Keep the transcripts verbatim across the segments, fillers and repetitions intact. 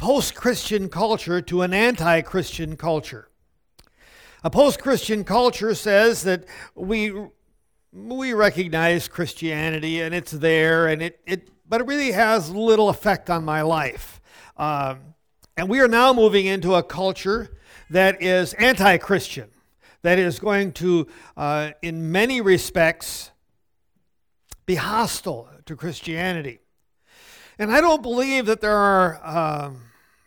post-Christian culture to an anti-Christian culture. A post-Christian culture says that we we recognize Christianity and it's there, and it, it but it really has little effect on my life. Um, and we are now moving into a culture that is anti-Christian, that is going to, uh, in many respects, be hostile to Christianity. And I don't believe that there are, um,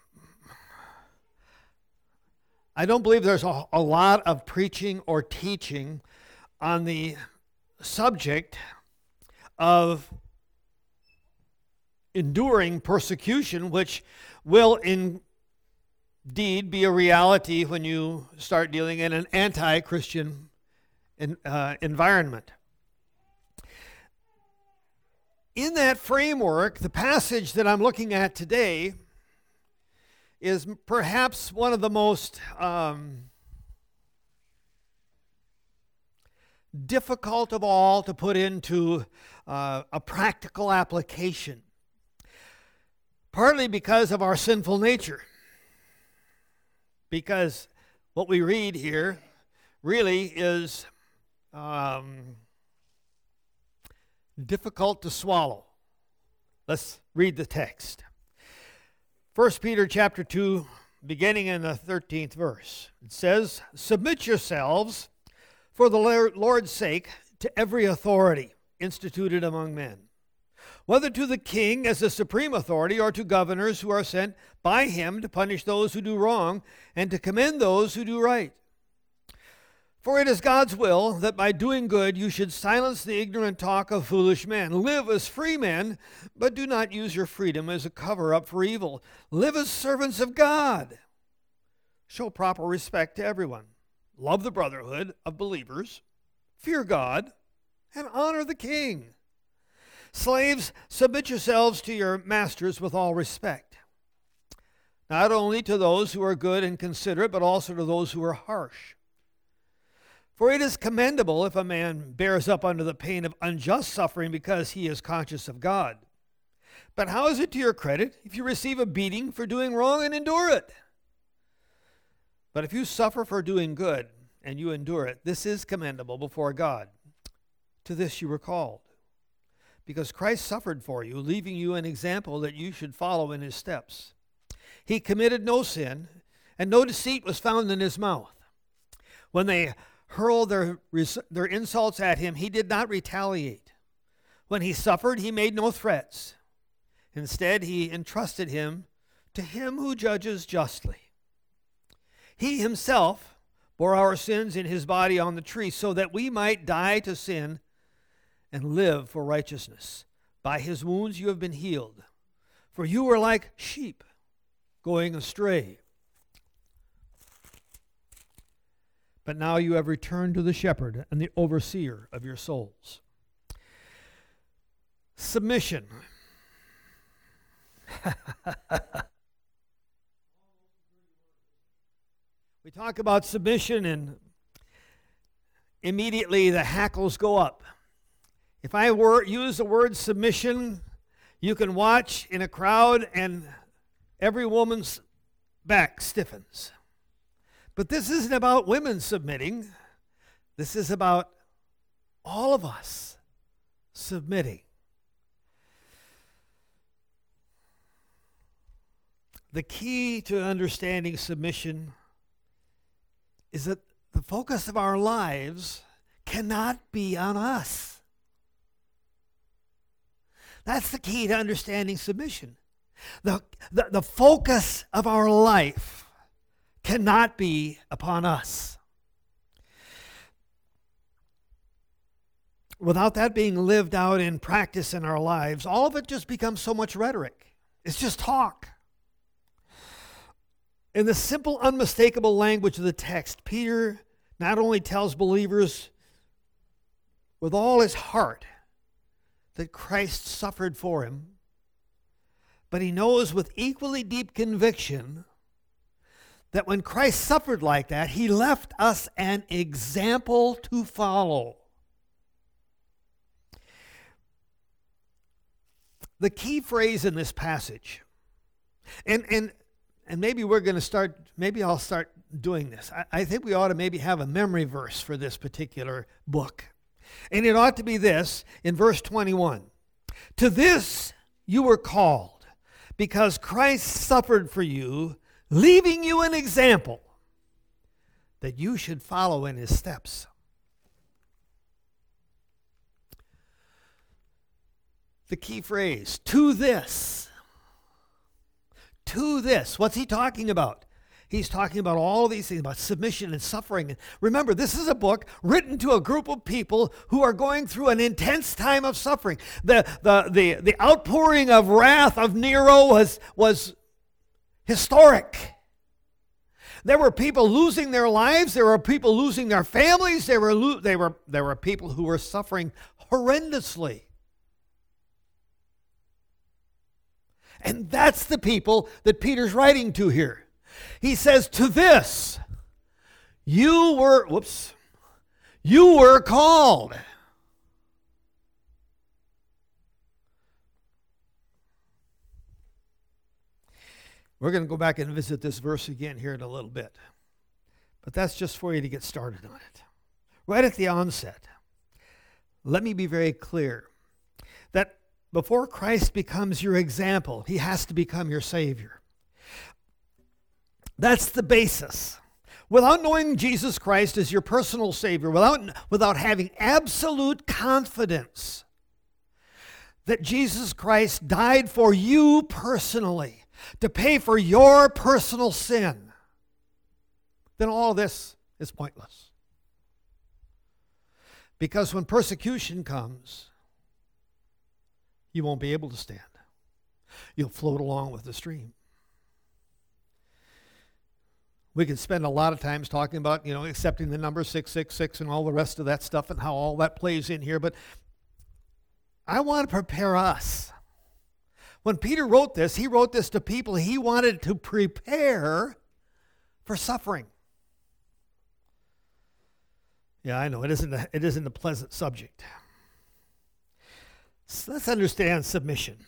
I don't believe there's a, a lot of preaching or teaching on the subject of enduring persecution, which will indeed be a reality when you start dealing in an anti-Christian in, uh, environment. In that framework, the passage that I'm looking at today is perhaps one of the most um, difficult of all to put into uh, a practical application, partly because of our sinful nature. Because what we read here really is um, difficult to swallow. Let's read the text. First Peter chapter two, beginning in the thirteenth verse. It says, "Submit yourselves for the Lord's sake to every authority instituted among men, whether to the king as the supreme authority or to governors who are sent by him to punish those who do wrong and to commend those who do right. For it is God's will that by doing good you should silence the ignorant talk of foolish men. Live as free men, but do not use your freedom as a cover-up for evil. Live as servants of God. Show proper respect to everyone. Love the brotherhood of believers. Fear God, and honor the king. Slaves, submit yourselves to your masters with all respect, not only to those who are good and considerate, but also to those who are harsh. For it is commendable if a man bears up under the pain of unjust suffering because he is conscious of God. But how is it to your credit if you receive a beating for doing wrong and endure it? But if you suffer for doing good and you endure it, this is commendable before God. To this you were called, because Christ suffered for you, leaving you an example that you should follow in his steps. He committed no sin, and no deceit was found in his mouth. When they hurled their, their insults at him, he did not retaliate. When he suffered, he made no threats. Instead, he entrusted him to him who judges justly. He himself bore our sins in his body on the tree so that we might die to sin and live for righteousness. By his wounds you have been healed. For you were like sheep going astray, but now you have returned to the shepherd and the overseer of your souls." Submission. We talk about submission and immediately the hackles go up. If I were, use the word submission, you can watch in a crowd and every woman's back stiffens. But this isn't about women submitting. This is about all of us submitting. The key to understanding submission is that the focus of our lives cannot be on us. That's the key to understanding submission. The, the, the focus of our life cannot be upon us. Without that being lived out in practice in our lives, all of it just becomes so much rhetoric. It's just talk. In the simple, unmistakable language of the text, Peter not only tells believers with all his heart that Christ suffered for him, but he knows with equally deep conviction that when Christ suffered like that, he left us an example to follow. The key phrase in this passage, and, and and maybe we're going to start, maybe I'll start doing this. I, I think we ought to maybe have a memory verse for this particular book. And it ought to be this in verse twenty-one. To this you were called, because Christ suffered for you, leaving you an example that you should follow in his steps. The key phrase, to this. To this. What's he talking about? He's talking about all these things, about submission and suffering. Remember, this is a book written to a group of people who are going through an intense time of suffering. The, the, the, the outpouring of wrath of Nero was, was historic. There were people losing their lives. There were people losing their families. There were, lo- they were, there were people who were suffering horrendously. And that's the people that Peter's writing to here. He says, to this, you were, whoops, you were called. We're going to go back and visit this verse again here in a little bit. But that's just for you to get started on it. Right at the onset, let me be very clear that before Christ becomes your example, he has to become your Savior. That's the basis. Without knowing Jesus Christ as your personal Savior, without, without having absolute confidence that Jesus Christ died for you personally, to pay for your personal sin, then all this is pointless. Because when persecution comes, you won't be able to stand. You'll float along with the stream. We could spend a lot of times talking about, you know, accepting the number six six six and all the rest of that stuff and how all that plays in here, but I want to prepare us. When Peter wrote this, he wrote this to people he wanted to prepare for suffering. Yeah, I know, it isn't a, it isn't a pleasant subject. So let's understand submission.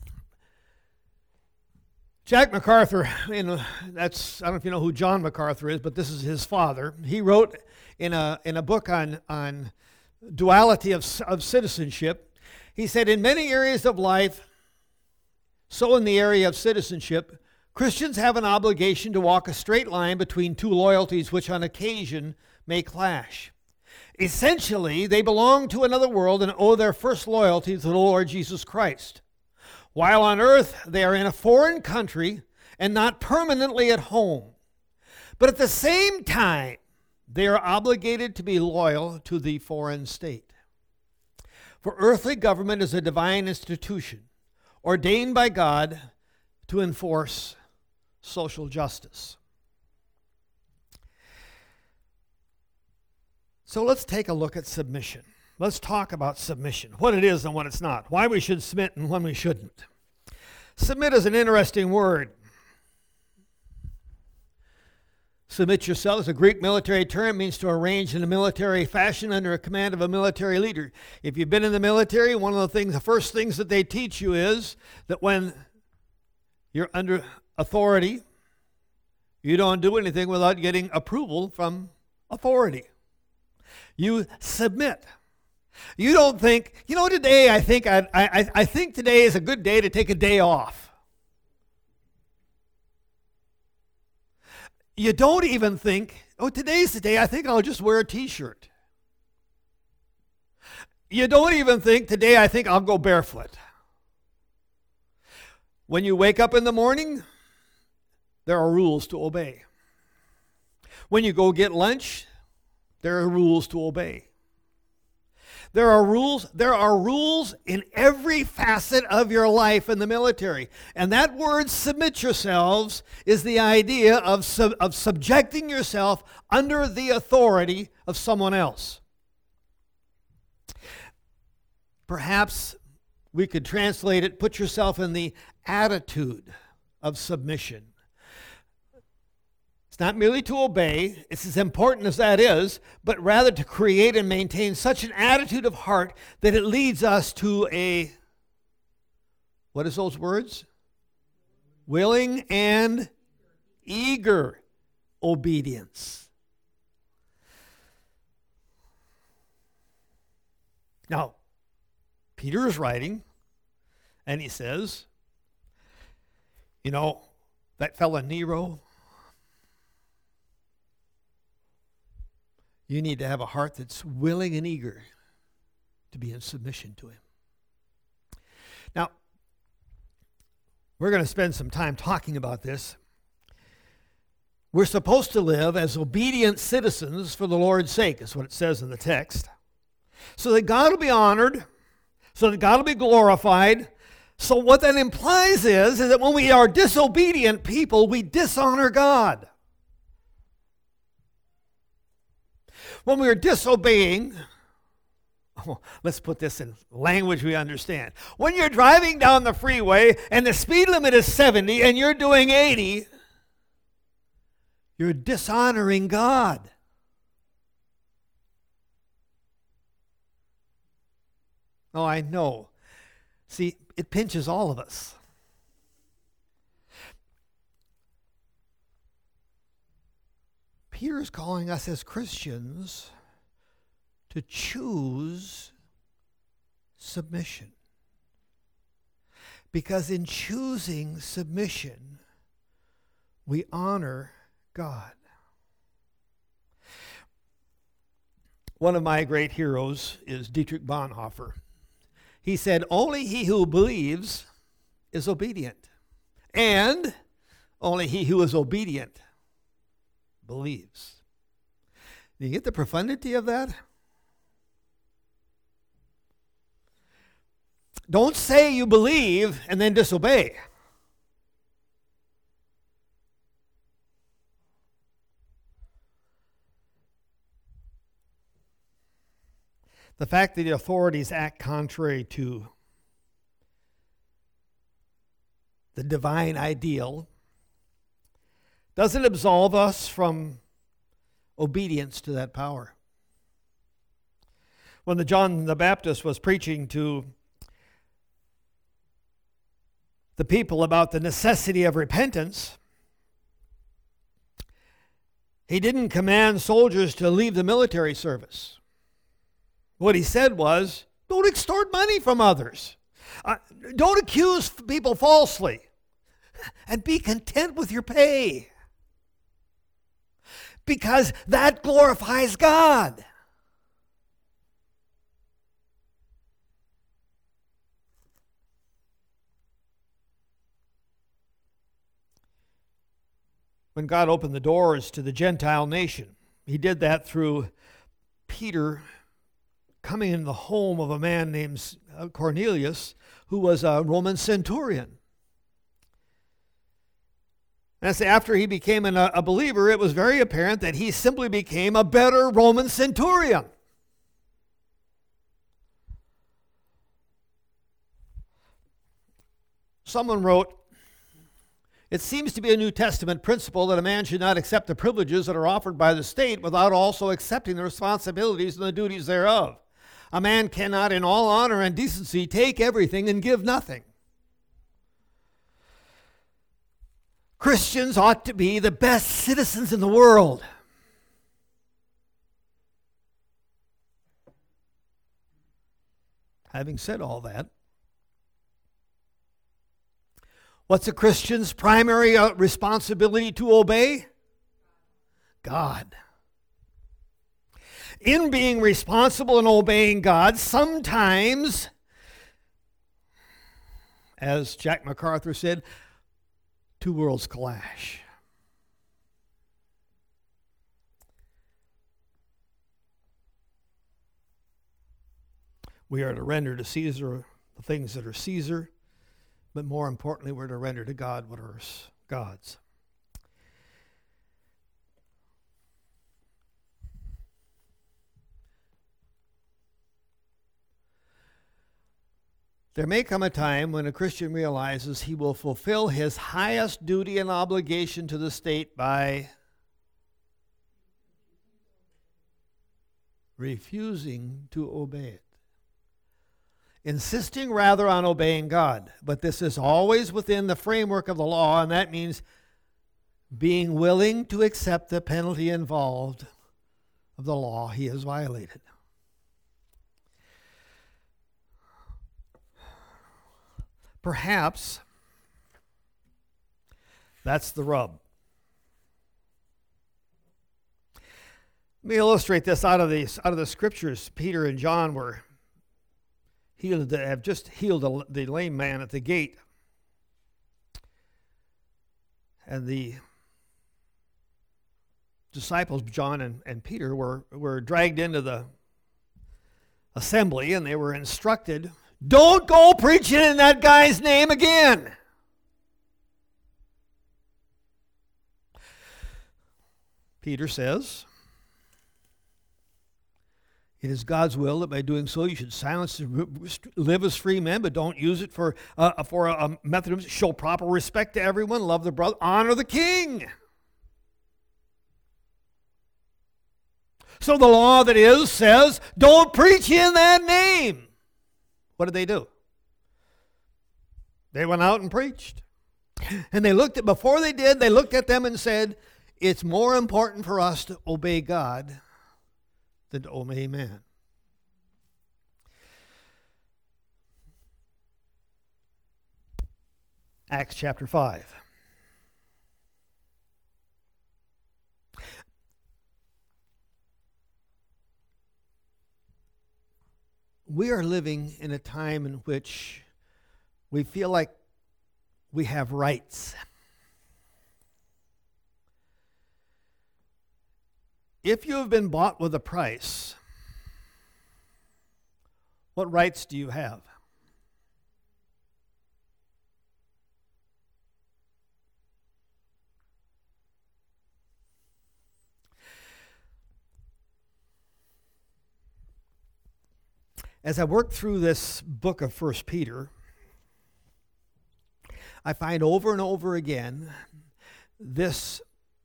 Jack MacArthur, you know, that's, I don't know if you know who John MacArthur is, but this is his father. He wrote in a in a book on, on duality of, of citizenship. He said, in many areas of life, so in the area of citizenship, Christians have an obligation to walk a straight line between two loyalties which on occasion may clash. Essentially, they belong to another world and owe their first loyalty to the Lord Jesus Christ. While on earth, they are in a foreign country and not permanently at home. But at the same time, they are obligated to be loyal to the foreign state. For earthly government is a divine institution, ordained by God to enforce social justice. So let's take a look at submission. Let's talk about submission, what it is and what it's not, why we should submit and when we shouldn't. Submit is an interesting word. Submit yourself is a Greek military term, means to arrange in a military fashion under a command of a military leader. If you've been in the military, one of the things, the first things that they teach you is that when you're under authority, you don't do anything without getting approval from authority. You submit. You don't think, you know, today I think I, I, I think today is a good day to take a day off. You don't even think, oh, today's the day I think I'll just wear a t-shirt. You don't even think, today I think I'll go barefoot. When you wake up in the morning, there are rules to obey. When you go get lunch, there are rules to obey. There are rules, there are rules in every facet of your life in the military. And that word, submit yourselves, is the idea of, sub, of subjecting yourself under the authority of someone else. Perhaps we could translate it, put yourself in the attitude of submission. It's not merely to obey, it's as important as that is, but rather to create and maintain such an attitude of heart that it leads us to a, what is those words? Willing and eager obedience. Now, Peter is writing, and he says, you know, that fella Nero, you need to have a heart that's willing and eager to be in submission to him. Now, we're going to spend some time talking about this. We're supposed to live as obedient citizens for the Lord's sake, is what it says in the text. So that God will be honored, so that God will be glorified. So what that implies is, is that when we are disobedient people, we dishonor God. When we are disobeying, oh, let's put this in language we understand. When you're driving down the freeway and the speed limit is seventy and you're doing eighty, you're dishonoring God. Oh, I know. See, it pinches all of us. Peter is calling us as Christians to choose submission. Because in choosing submission, we honor God. One of my great heroes is Dietrich Bonhoeffer. He said, only he who believes is obedient, and only he who is obedient believes. Do you get the profundity of that? Don't say you believe and then disobey. The fact that the authorities act contrary to the divine ideal doesn't absolve us from obedience to that power. When the John the Baptist was preaching to the people about the necessity of repentance, he didn't command soldiers to leave the military service. What he said was, don't extort money from others. Uh, don't accuse people falsely. And be content with your pay. Because that glorifies God. When God opened the doors to the Gentile nation, he did that through Peter coming in the home of a man named Cornelius, who was a Roman centurion. And so after he became an, a believer, it was very apparent that he simply became a better Roman centurion. Someone wrote, it seems to be a New Testament principle that a man should not accept the privileges that are offered by the state without also accepting the responsibilities and the duties thereof. A man cannot, in all honor and decency, take everything and give nothing. Christians ought to be the best citizens in the world. Having said all that, what's a Christian's primary uh, responsibility to obey? God. In being responsible and obeying God, sometimes, as Jack MacArthur said, two worlds clash. We are to render to Caesar the things that are Caesar, but more importantly, we're to render to God what are God's. There may come a time when a Christian realizes he will fulfill his highest duty and obligation to the state by refusing to obey it. Insisting rather on obeying God. But this is always within the framework of the law, and that means being willing to accept the penalty involved of the law he has violated. Perhaps that's the rub. Let me illustrate this out of the out of the scriptures. Peter and John were healed, have just healed the lame man at the gate, and the disciples, John and, and Peter, were were dragged into the assembly, and they were instructed, "Don't go preaching in that guy's name again." Peter says, "It is God's will that by doing so you should silence and live as free men, but don't use it for uh, for a, a method of show proper respect to everyone, love the brother, honor the king." So the law that is says, don't preach in that name. What did they do? They went out and preached. And they looked at, before they did, they looked at them and said, it's more important for us to obey God than to obey man. Acts chapter five. We are living in a time in which we feel like we have rights. If you have been bought with a price, what rights do you have? As I work through this book of First Peter, I find over and over again this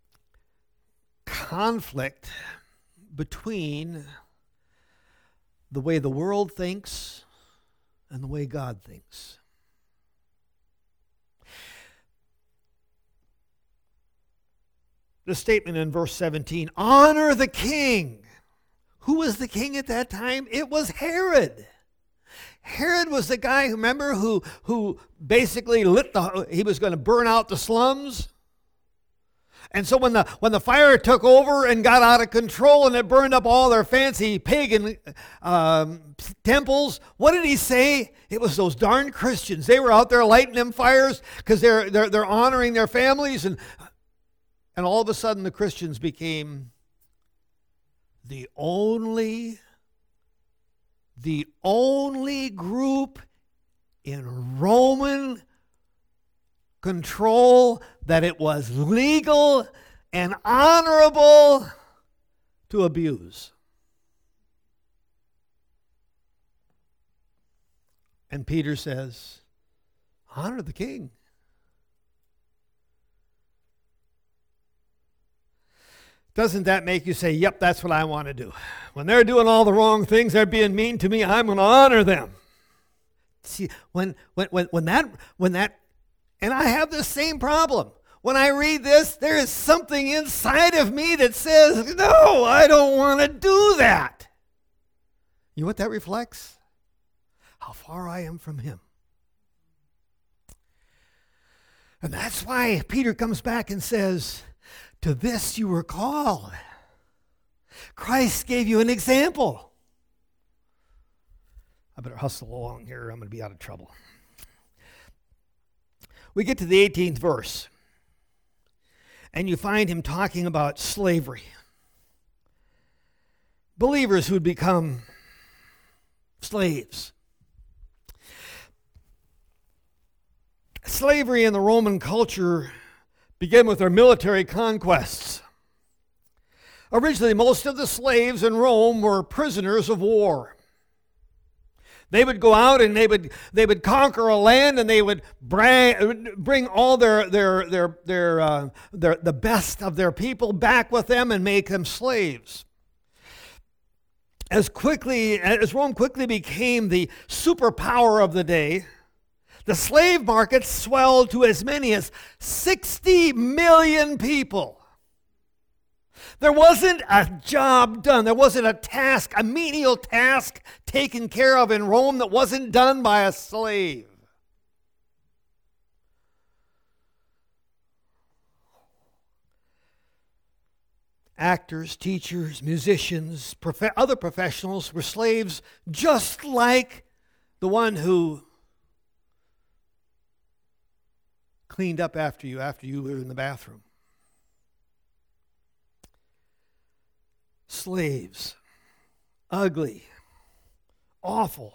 conflict between the way the world thinks and the way God thinks. The statement in verse seventeen, honor the king. Who was the king at that time? It was Herod. Herod was the guy, remember, who, who basically lit the, he was going to burn out the slums. And so when the when the fire took over and got out of control and it burned up all their fancy pagan um, temples, what did he say? It was those darn Christians. They were out there lighting them fires because they're, they're, they're honoring their families. And, and all of a sudden the Christians became the only, the only group in Roman control that it was legal and honorable to abuse. And Peter says, honor the king. Doesn't that make you say, yep, that's what I want to do? When they're doing all the wrong things, they're being mean to me, I'm going to honor them. See, when, when, when, when that, when that, and I have the same problem. When I read this, there is something inside of me that says, no, I don't want to do that. You know what that reflects? How far I am from him. And that's why Peter comes back and says, to this you were called. Christ gave you an example. I better hustle along here or I'm going to be out of trouble. We get to the eighteenth verse, and you find him talking about slavery. Believers who would become slaves. Slavery in the Roman culture began with their military conquests. Originally, most of the slaves in Rome were prisoners of war. They would go out and they would they would conquer a land and they would bring, bring all their their their their, uh, their the best of their people back with them and make them slaves. As quickly as Rome quickly became the superpower of the day, The slave market swelled to as many as sixty million people. There wasn't a job done. There wasn't a task, a menial task taken care of in Rome that wasn't done by a slave. Actors, teachers, musicians, prof- other professionals were slaves just like the one who cleaned up after you after you were in the bathroom. Slaves. Ugly. Awful.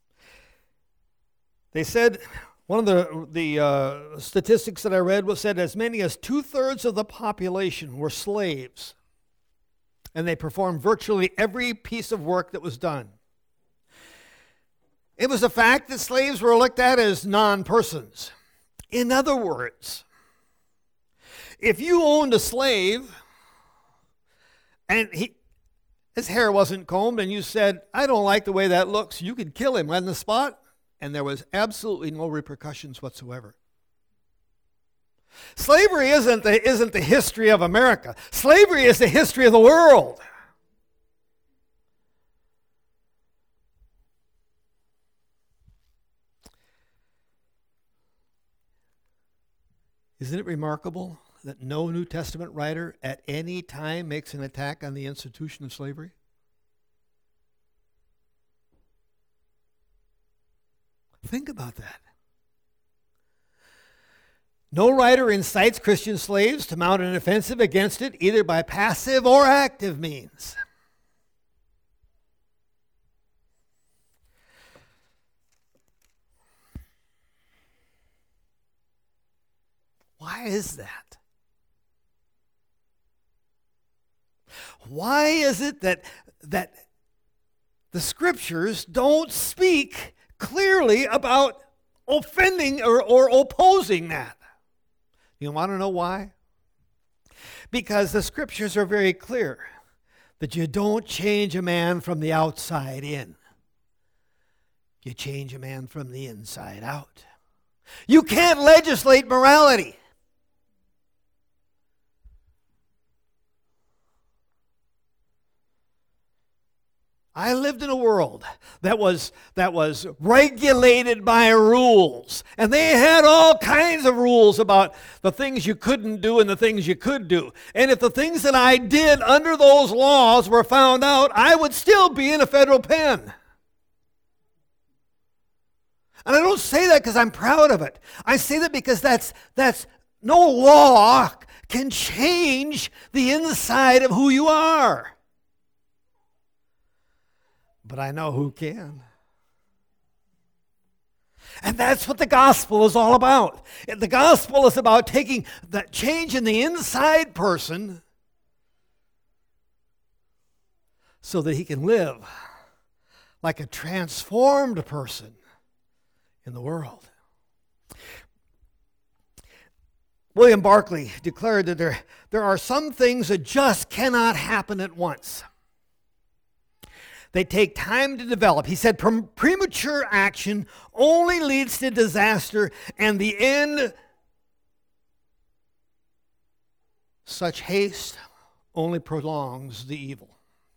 They said, one of the, the uh, statistics that I read was said as many as two-thirds of the population were slaves. And they performed virtually every piece of work that was done. It was a fact that slaves were looked at as non-persons. In other words, if you owned a slave and he, his hair wasn't combed and you said, I don't like the way that looks, you could kill him on the spot, and there was absolutely no repercussions whatsoever. Slavery isn't the, isn't the history of America. Slavery is the history of the world. Isn't it remarkable that no New Testament writer at any time makes an attack on the institution of slavery? Think about that. No writer incites Christian slaves to mount an offensive against it, either by passive or active means. Why is that? Why is it that, that the scriptures don't speak clearly about offending or, or opposing that? You want to know why? Because the scriptures are very clear that you don't change a man from the outside in. You change a man from the inside out. You can't legislate morality. I lived in a world that was that was regulated by rules. And they had all kinds of rules about the things you couldn't do and the things you could do. And if the things that I did under those laws were found out, I would still be in a federal pen. And I don't say that because I'm proud of it. I say that because that's that's no law can change the inside of who you are. But I know who can. And that's what the gospel is all about. The gospel is about taking that change in the inside person so that he can live like a transformed person in the world. William Barclay declared that there, there are some things that just cannot happen at once. They take time to develop. He said premature action only leads to disaster, and the end, such haste only prolongs the evil.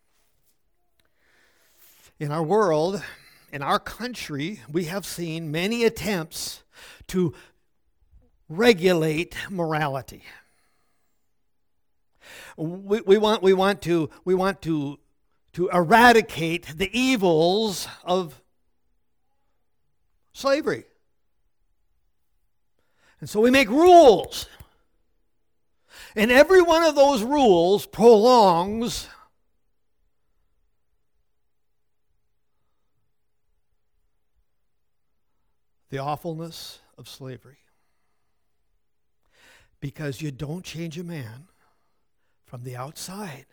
In our world, in our country, we have seen many attempts to regulate morality. We, we want we want to we want to to eradicate the evils of slavery. And so we make rules. And every one of those rules prolongs the awfulness of slavery. Because you don't change a man from the outside.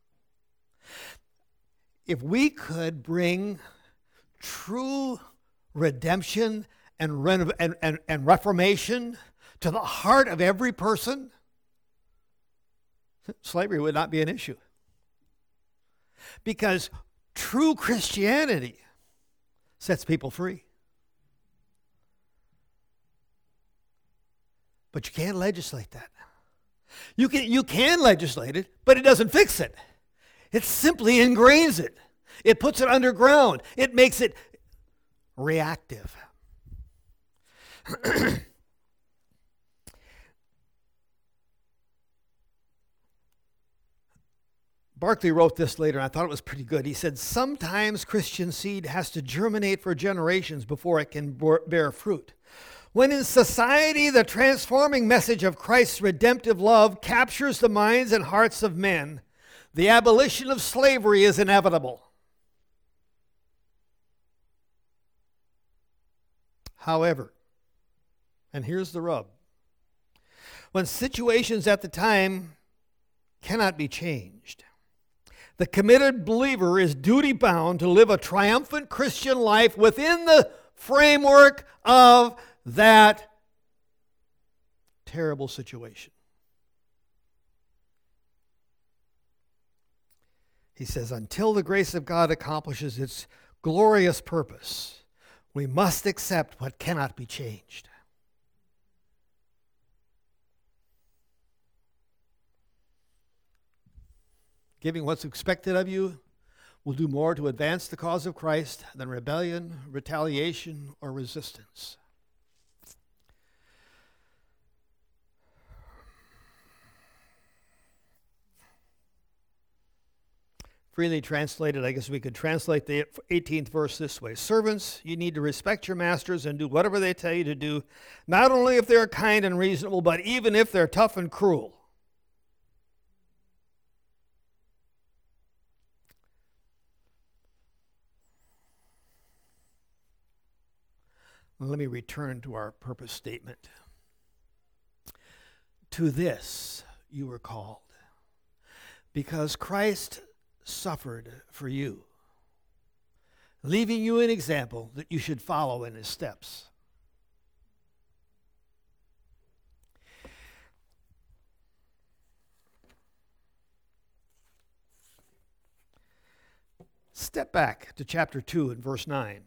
If we could bring true redemption and, reno- and, and, and reformation to the heart of every person, slavery would not be an issue. Because true Christianity sets people free. But you can't legislate that. You can, you can legislate it, but it doesn't fix it. It simply ingrains it. It puts it underground. It makes it reactive. Barclay wrote this later, and I thought it was pretty good. He said, sometimes Christian seed has to germinate for generations before it can bear fruit. When in society the transforming message of Christ's redemptive love captures the minds and hearts of men, the abolition of slavery is inevitable. However, and here's the rub, when situations at the time cannot be changed, the committed believer is duty-bound to live a triumphant Christian life within the framework of that terrible situation. He says, until the grace of God accomplishes its glorious purpose, we must accept what cannot be changed. Giving what's expected of you will do more to advance the cause of Christ than rebellion, retaliation, or resistance. Freely translated, I guess we could translate the eighteenth verse this way. Servants, you need to respect your masters and do whatever they tell you to do, not only if they're kind and reasonable, but even if they're tough and cruel. Let me return to our purpose statement. To this you were called, because Christ suffered for you, leaving you an example that you should follow in his steps. Step back to chapter two and verse nine.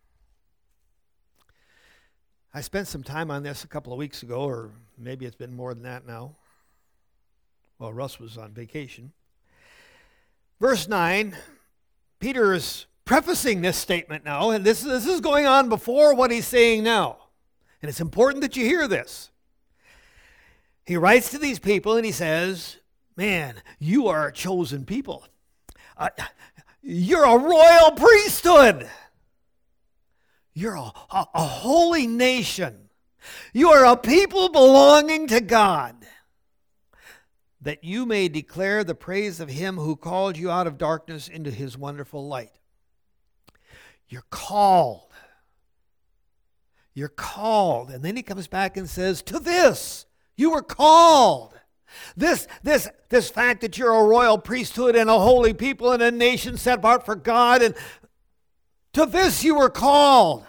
I spent some time on this a couple of weeks ago, or maybe it's been more than that now. Well, Russ was on vacation. Verse nine, Peter is prefacing this statement now, and this, this is going on before what he's saying now. And it's important that you hear this. He writes to these people and he says, man, you are a chosen people. Uh, you're a royal priesthood. You're a, a, a holy nation. You are a people belonging to God, that you may declare the praise of him who called you out of darkness into his wonderful light. You're called. You're called. And then he comes back and says, to this, you were called. This, this, this fact that you're a royal priesthood and a holy people and a nation set apart for God, and to this you were called.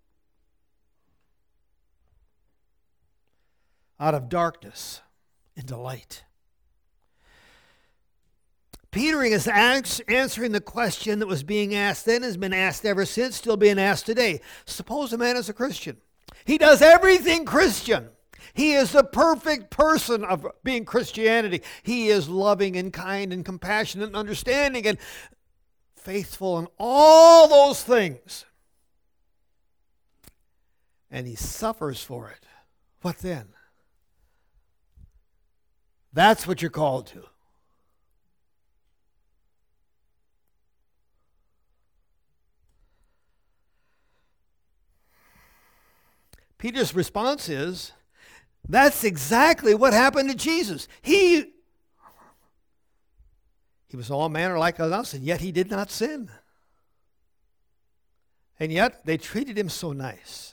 Out of darkness into light. Peter is answering the question that was being asked then, has been asked ever since, still being asked today. Suppose a man is a Christian. He does everything Christian. He is the perfect person of being Christianity. He is loving and kind and compassionate and understanding and faithful and all those things. And he suffers for it. What then? That's what you're called to. Peter's response is, that's exactly what happened to Jesus. He, he was all manner like us, and yet he did not sin. And yet they treated him so nice.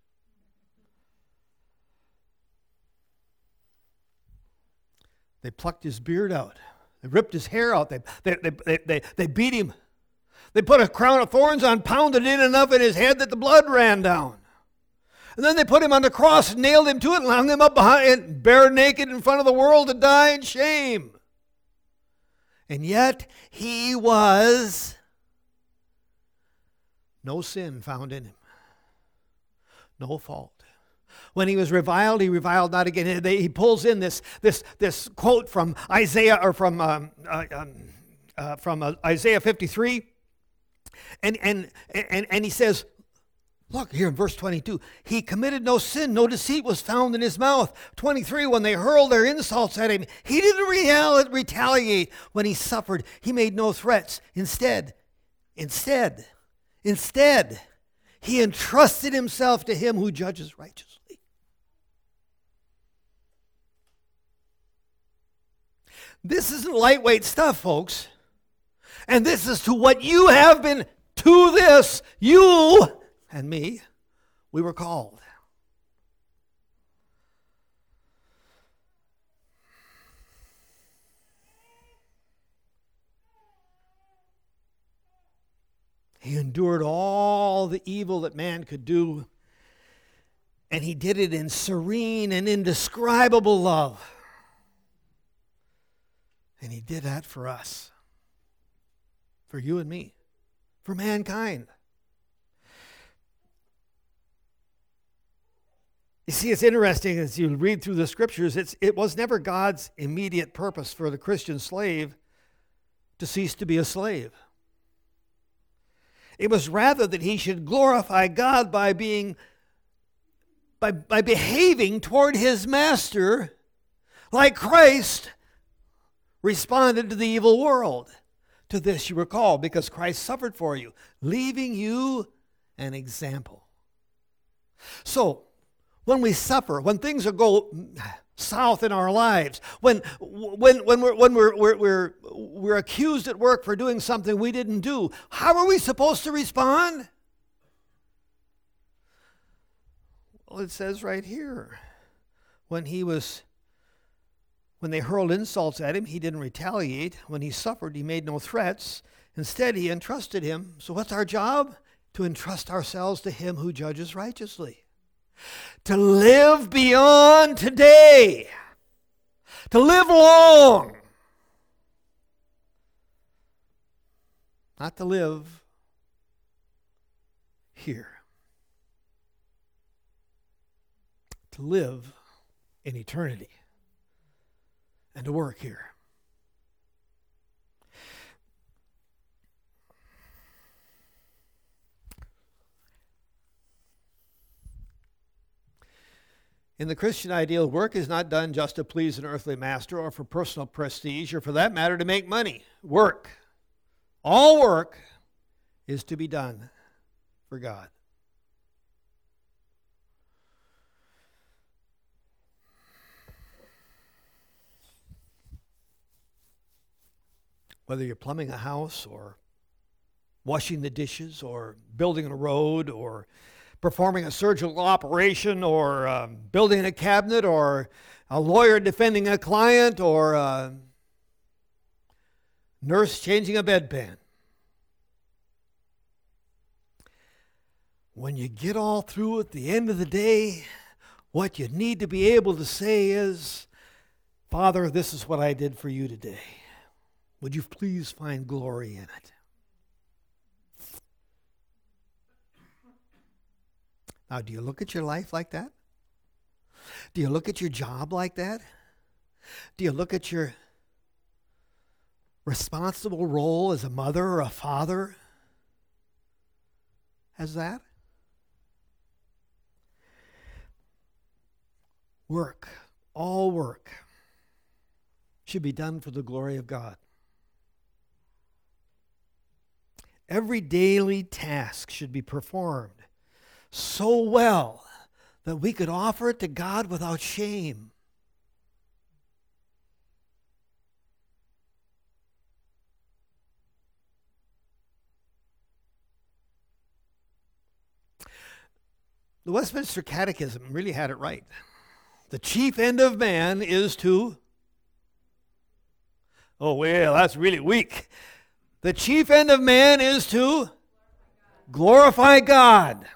They plucked his beard out. They ripped his hair out. They, they, they, they, they, they beat him. They put a crown of thorns on, pounded in enough in his head that the blood ran down. And then they put him on the cross and nailed him to it and hung him up behind, bare naked in front of the world to die in shame. And yet he was no sin found in him. No fault. When he was reviled, he reviled not again. He pulls in this this this quote from Isaiah or from um, uh, um, uh, from uh, Isaiah fifty-three, and and and and he says, look here in verse twenty-two, he committed no sin, no deceit was found in his mouth. twenty-three, when they hurled their insults at him, he didn't real- retaliate. When he suffered, he made no threats. Instead, instead, instead, he entrusted himself to him who judges righteously. This isn't lightweight stuff, folks. And this is to what you have been, to this, you and me, we were called. He endured all the evil that man could do, and he did it in serene and indescribable love. And he did that for us, for you and me, for mankind. You see, it's interesting as you read through the scriptures, it's, it was never God's immediate purpose for the Christian slave to cease to be a slave. It was rather that he should glorify God by being, by, by behaving toward his master like Christ responded to the evil world. To this you were called, because Christ suffered for you, leaving you an example. So, when we suffer, when things are go south in our lives, when when when we're when we're we're we're, we're accused at work for doing something we didn't do, how are we supposed to respond? Well, it says right here, when he was when they hurled insults at him, he didn't retaliate. When he suffered, he made no threats. Instead, he entrusted him. So what's our job? To entrust ourselves to him who judges righteously. To live beyond today. To live long. Not to live here. To live in eternity. And to work here. In the Christian ideal, work is not done just to please an earthly master or for personal prestige or for that matter to make money. Work, all work is to be done for God. Whether you're plumbing a house or washing the dishes or building a road or performing a surgical operation or um, building a cabinet or a lawyer defending a client or a nurse changing a bedpan. When you get all through at the end of the day, what you need to be able to say is, Father, this is what I did for you today. Would you please find glory in it? Now, do you look at your life like that? Do you look at your job like that? Do you look at your responsible role as a mother or a father as that? Work, all work, should be done for the glory of God. Every daily task should be performed so well that we could offer it to God without shame. The Westminster Catechism really had it right. The chief end of man is to... Oh, well, that's really weak. The chief end of man is to glorify God.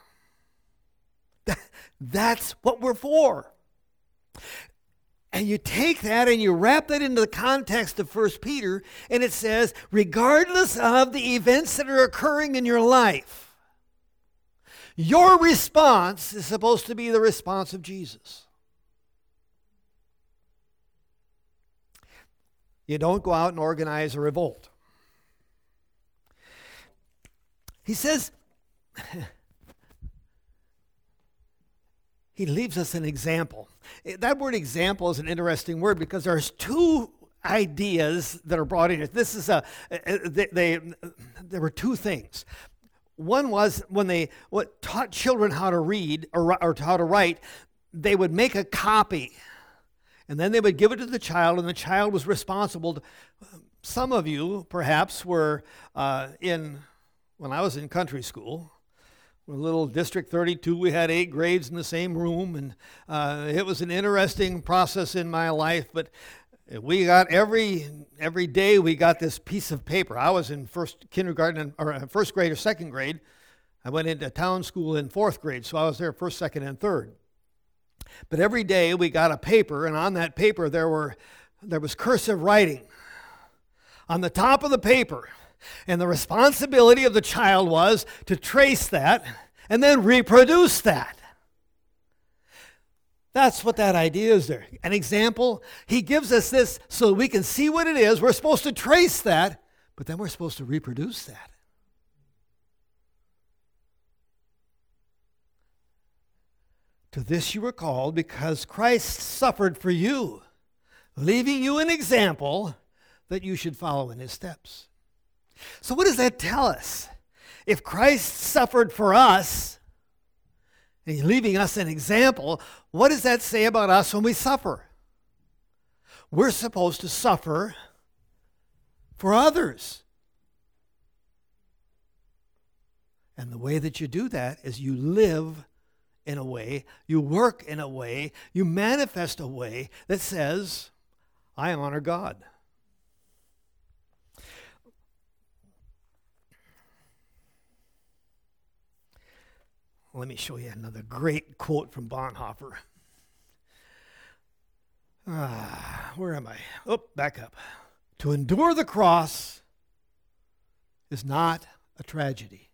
That's what we're for. And you take that and you wrap that into the context of First Peter, and it says, regardless of the events that are occurring in your life, Your response is supposed to be the response of Jesus. You don't go out and organize a revolt. He says, he leaves us an example. That word example is an interesting word because there's two ideas that are brought in. This is a, they, they there were two things. One was when they what, taught children how to read or, or how to write, they would make a copy and then they would give it to the child, and the child was responsible. To, some of you perhaps were uh, in, when I was in country school, a little District thirty-two, we had eight grades in the same room, and uh, it was an interesting process in my life, but we got every every day we got this piece of paper. I was in first kindergarten or first grade or second grade. I went into town school in fourth grade, so I was there first, second, and third. But every day we got a paper, and on that paper there were there was cursive writing on the top of the paper. And the responsibility of the child was to trace that and then reproduce that. That's what that idea is there. An example, he gives us this so we can see what it is. We're supposed to trace that, but then we're supposed to reproduce that. To this you were called because Christ suffered for you, leaving you an example that you should follow in his steps. So what does that tell us? If Christ suffered for us, and he's leaving us an example, what does that say about us when we suffer? We're supposed to suffer for others. And the way that you do that is you live in a way, you work in a way, you manifest a way that says, I honor God. Let me show you another great quote from Bonhoeffer. Ah, where am I? Oh, back up. To endure the cross is not a tragedy.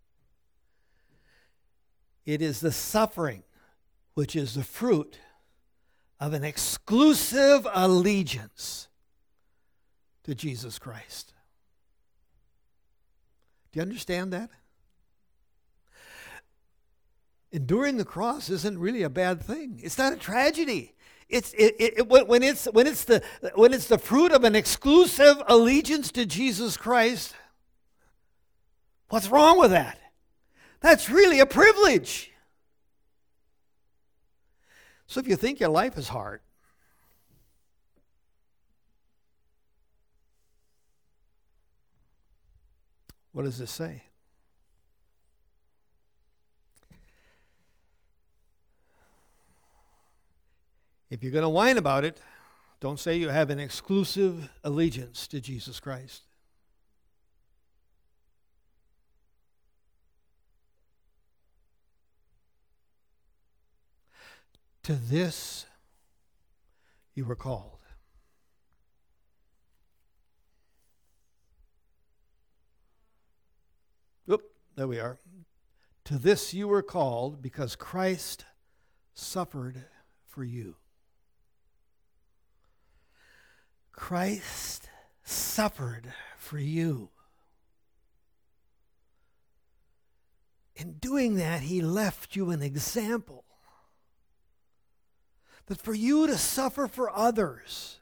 It is the suffering which is the fruit of an exclusive allegiance to Jesus Christ. Do you understand that? Enduring the cross isn't really a bad thing. It's not a tragedy. It's it, it, it, when it's when it's the when it's the fruit of an exclusive allegiance to Jesus Christ. What's wrong with that? That's really a privilege. So if you think your life is hard, what does this say? If you're going to whine about it, don't say you have an exclusive allegiance to Jesus Christ. To this you were called. Oop, there we are. To this you were called because Christ suffered for you. Christ suffered for you. In doing that, he left you an example. That for you to suffer for others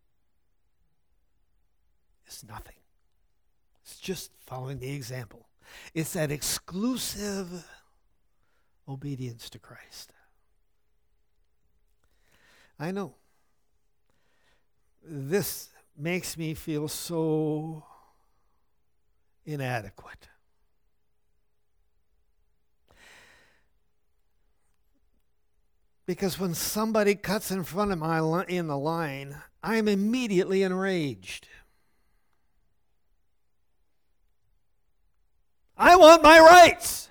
is nothing. It's just following the example. It's that exclusive obedience to Christ. I know. This makes me feel so inadequate. Because when somebody cuts in front of my li- in the line, I'm immediately enraged. I want my rights.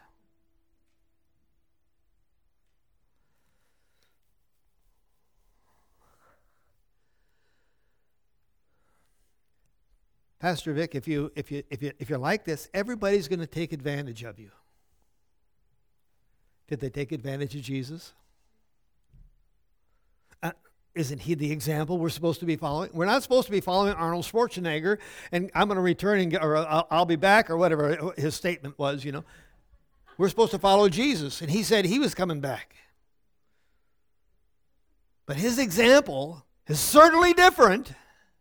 Pastor Vic, if you if you if you if you're like this, everybody's going to take advantage of you. Did they take advantage of Jesus? Uh, isn't he the example we're supposed to be following? We're not supposed to be following Arnold Schwarzenegger, and I'm going to return and get, or I'll, I'll be back, or whatever his statement was, you know. We're supposed to follow Jesus, and he said he was coming back. But his example is certainly different.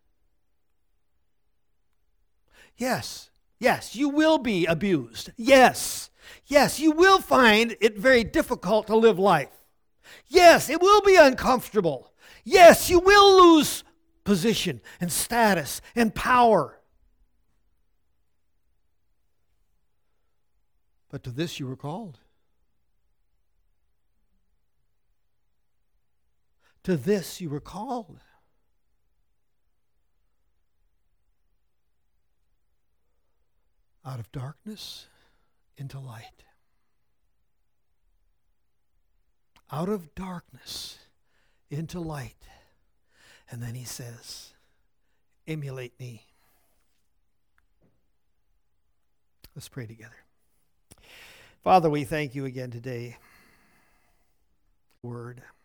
Yes, yes, you will be abused. Yes, yes, you will find it very difficult to live life. Yes, it will be uncomfortable. Yes, you will lose position and status and power. But to this you were called. To this you were called. Out of darkness into light. Out of darkness into light. And then he says, emulate me. Let's pray together. Father, we thank you again today. Word.